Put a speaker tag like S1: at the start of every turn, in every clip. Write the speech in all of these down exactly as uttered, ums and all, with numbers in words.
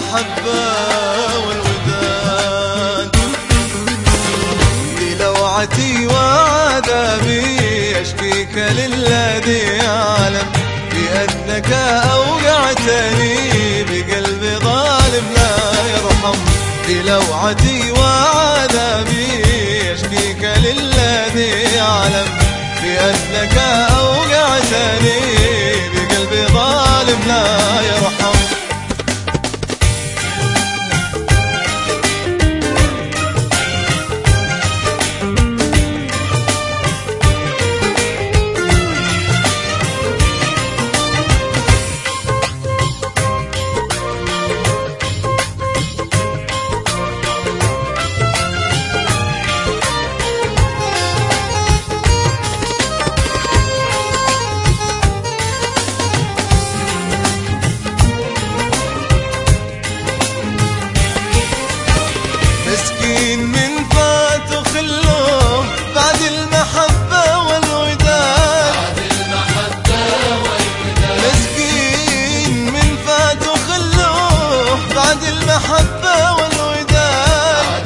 S1: المحبة والوداد، بلوعتي وعذابي أشكيك للذي يعلم بأنك أوقعتني بقلب ظالم لا يرحم. بلوعتي وعذابي أشكيك للذي يعلم بأنك أوقعتني بقلب ظالم لا يرحم. مسكين من فات خلوه بعد المحبة والوداد، مسكين من فات خلوه بعد المحبة والوداد،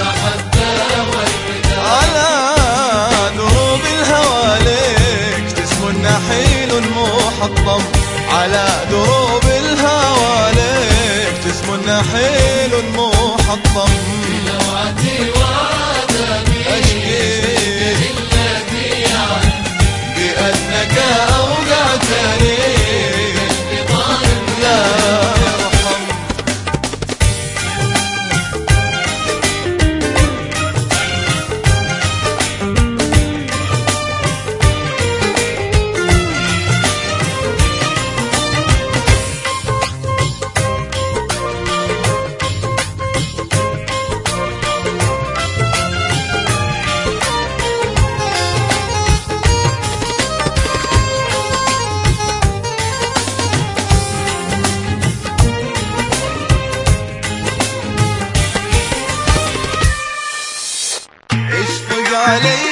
S1: على دروب الهوالك جسم نحيل محطم، على دروب الهوالك جسم نحيل محطم. بلوعتي وعذابي أشكيك الذي يعلم بأنك أوقعتني بظالم لا يرحم. علي